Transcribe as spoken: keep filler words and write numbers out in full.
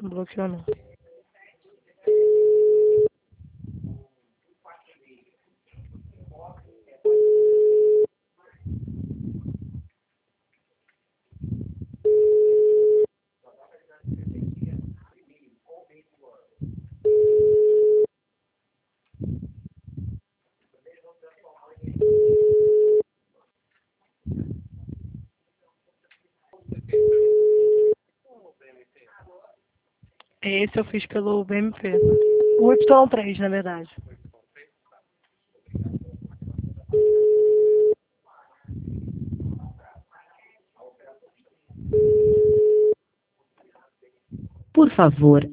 Bloqueou não. Esse eu fiz pelo B M P. O Y três, na verdade. Por favor,